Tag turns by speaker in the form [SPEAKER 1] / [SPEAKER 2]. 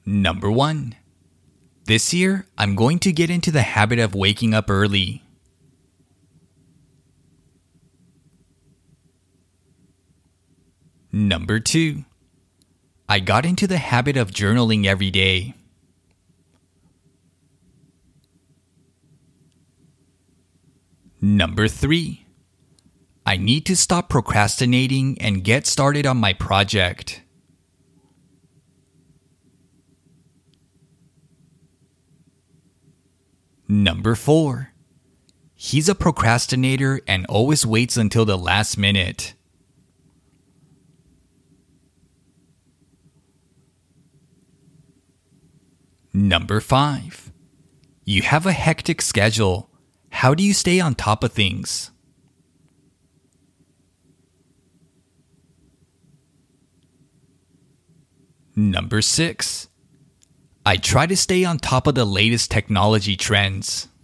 [SPEAKER 1] Number 1. This year, I'm going to get into the habit of waking up early. Number 2. I got into the habit of journaling every day. Number 3. I need to stop procrastinating and get started on my project. Number 4. He's a procrastinator and always waits until the last minute. Number 5. You have a hectic schedule. How do you stay on top of things? Number 6. I try to stay on top of the latest technology trends.